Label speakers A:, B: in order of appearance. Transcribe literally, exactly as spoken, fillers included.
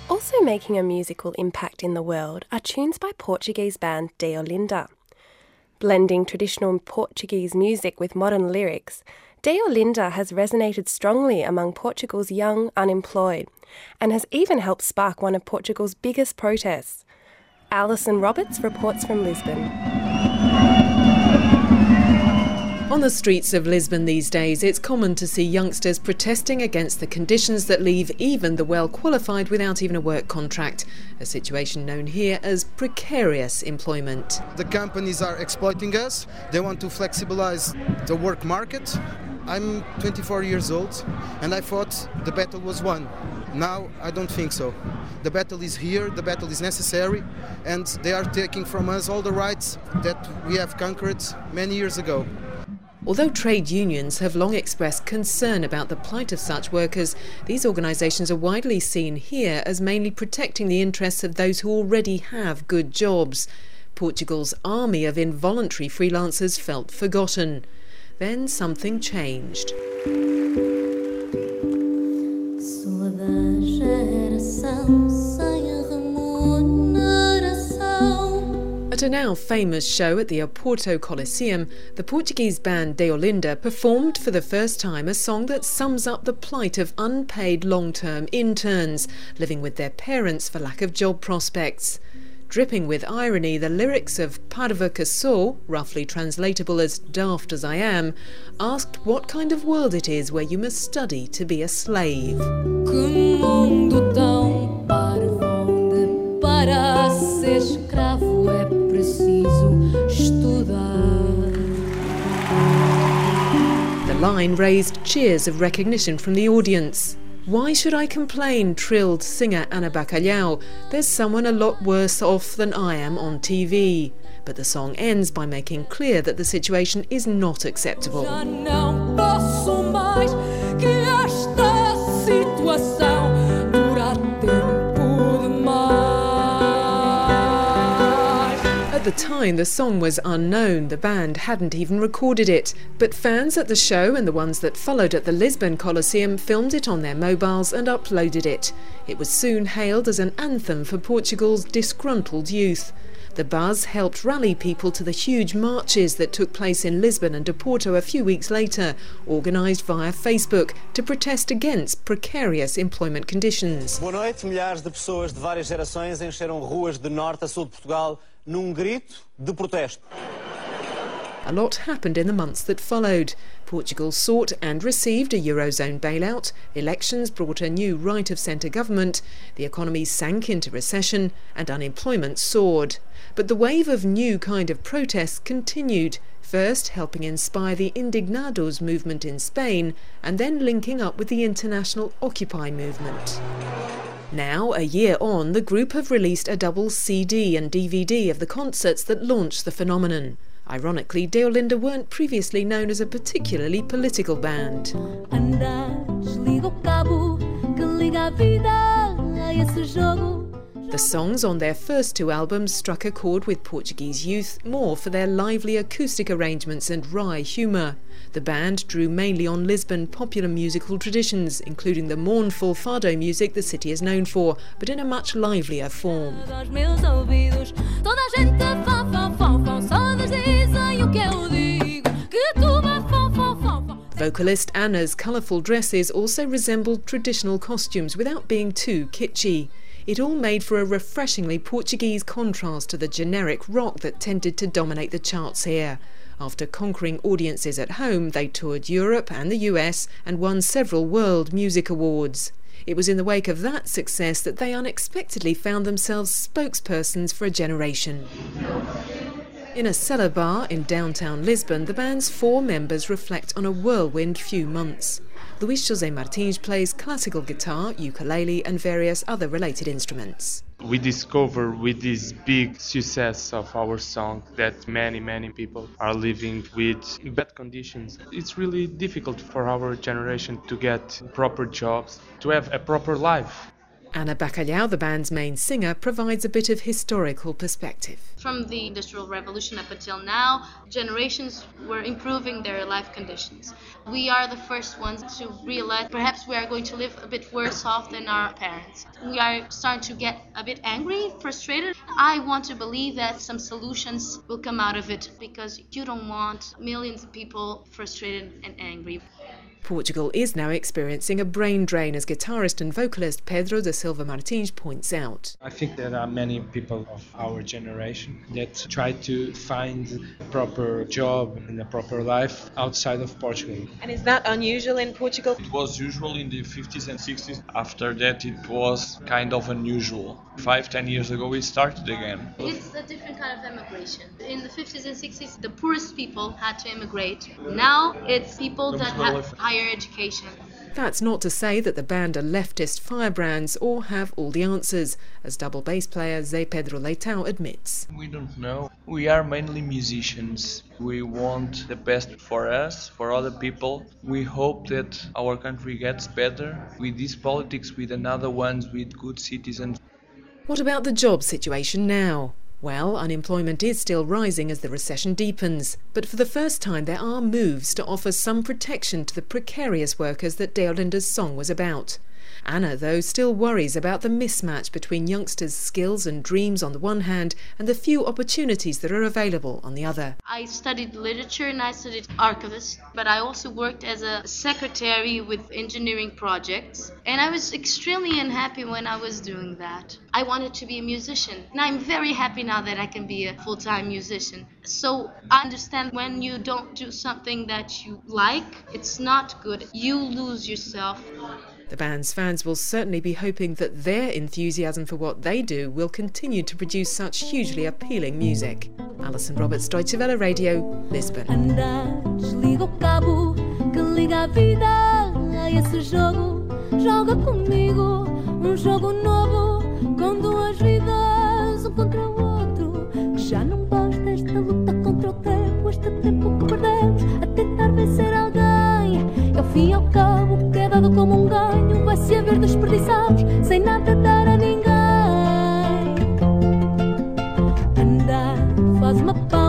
A: Also making a musical impact in the world are tunes by Portuguese band Deolinda. Blending traditional Portuguese music with modern lyrics, Deolinda has resonated strongly among Portugal's young unemployed and has even helped spark one of Portugal's biggest protests. Alison Roberts reports from Lisbon.
B: On the streets of Lisbon these days, it's common to see youngsters protesting against the conditions that leave even the well-qualified without even a work contract, a situation known here as precarious employment.
C: The companies are exploiting us. They want to flexibilize the work market. I'm twenty-four years old and I thought the battle was won. Now I don't think so. The battle is here, the battle is necessary, and they are taking from us all the rights that we have conquered many years ago.
B: Although trade unions have long expressed concern about the plight of such workers, these organisations are widely seen here as mainly protecting the interests of those who already have good jobs. Portugal's army of involuntary freelancers felt forgotten. Then something changed. At a now famous show at the Oporto Coliseum, the Portuguese band Deolinda performed for the first time a song that sums up the plight of unpaid long-term interns living with their parents for lack of job prospects. Dripping with irony, the lyrics of Parva que sou, roughly translatable as daft as I am, asked what kind of world it is where you must study to be a slave. The line raised cheers of recognition from the audience. Why should I complain, trilled singer Ana Bacalhau. There's someone a lot worse off than I am on T V. But the song ends by making clear that the situation is not acceptable. At the time, the song was unknown. The band hadn't even recorded it. But fans at the show and the ones that followed at the Lisbon Coliseum filmed it on their mobiles and uploaded it. It was soon hailed as an anthem for Portugal's disgruntled youth. The buzz helped rally people to the huge marches that took place in Lisbon and Oporto a few weeks later, organised via Facebook to protest against precarious employment conditions.
D: Boa noite. Milhares de pessoas de várias gerações encheram ruas de norte a sul de Portugal num grito de protesto.
B: A lot happened in the months that followed. Portugal sought and received a Eurozone bailout, elections brought a new right-of-centre government, the economy sank into recession and unemployment soared. But the wave of new kind of protests continued, first helping inspire the Indignados movement in Spain and then linking up with the international Occupy movement. Now, a year on, the group have released a double C D and D V D of the concerts that launched the phenomenon. Ironically, Deolinda weren't previously known as a particularly political band. The songs on their first two albums struck a chord with Portuguese youth, more for their lively acoustic arrangements and wry humour. The band drew mainly on Lisbon popular musical traditions, including the mournful fado music the city is known for, but in a much livelier form. Vocalist Anna's colourful dresses also resembled traditional costumes without being too kitschy. It all made for a refreshingly Portuguese contrast to the generic rock that tended to dominate the charts here. After conquering audiences at home, they toured Europe and the U S and won several world music awards. It was in the wake of that success that they unexpectedly found themselves spokespersons for a generation. In a cellar bar in downtown Lisbon, the band's four members reflect on a whirlwind few months. Luís José Martins plays classical guitar, ukulele and various other related instruments.
E: We discover with this big success of our song that many, many people are living with bad conditions. It's really difficult for our generation to get proper jobs, to have a proper life.
B: Ana Bacalhau, the band's main singer, provides a bit of historical perspective.
F: From the Industrial Revolution up until now, generations were improving their life conditions. We are the first ones to realize perhaps we are going to live a bit worse off than our parents. We are starting to get a bit angry, frustrated. I want to believe that some solutions will come out of it, because you don't want millions of people frustrated and angry.
B: Portugal is now experiencing a brain drain, as guitarist and vocalist Pedro da Silva Martins points out.
G: I think there are many people of our generation that try to find a proper job and a proper life outside of Portugal.
H: And is that unusual in Portugal?
I: It was usual in the fifties and sixties. After that it was kind of unusual. Five, ten years ago it started again.
F: It's a different kind of immigration. In the fifties and sixties, the poorest people had to immigrate. Now it's people that have higher education.
B: That's not to say that the band are leftist firebrands or have all the answers, as double bass player Zé Pedro Leitão admits.
I: We don't know. We are mainly musicians. We want the best for us, for other people. We hope that our country gets better with these politics, with another ones, with good citizens.
B: What about the job situation now? Well, unemployment is still rising as the recession deepens, but for the first time there are moves to offer some protection to the precarious workers that Deolinda's song was about. Ana, though, still worries about the mismatch between youngsters' skills and dreams on the one hand and the few opportunities that are available on the other.
F: I studied literature and I studied archivist, but I also worked as a secretary with engineering projects, and I was extremely unhappy when I was doing that. I wanted to be a musician, and I'm very happy now that I can be a full-time musician. So I understand when you don't do something that you like, it's not good. You lose yourself.
B: The band's fans will certainly be hoping that their enthusiasm for what they do will continue to produce such hugely appealing music. Alison Roberts, Deutsche Welle Radio, Lisbon.
J: Anda, desliga o cabo que liga a vida a esse jogo. Joga comigo um jogo novo com duas vidas, um contra o outro. Que já não basta esta luta contra o tempo, este tempo que perdemos a tentar vencer alguém. E ao fim e ao cabo, o que é dado como um ganho vai se haver desperdiçados sem nada dar a ninguém. Andar faz uma paz.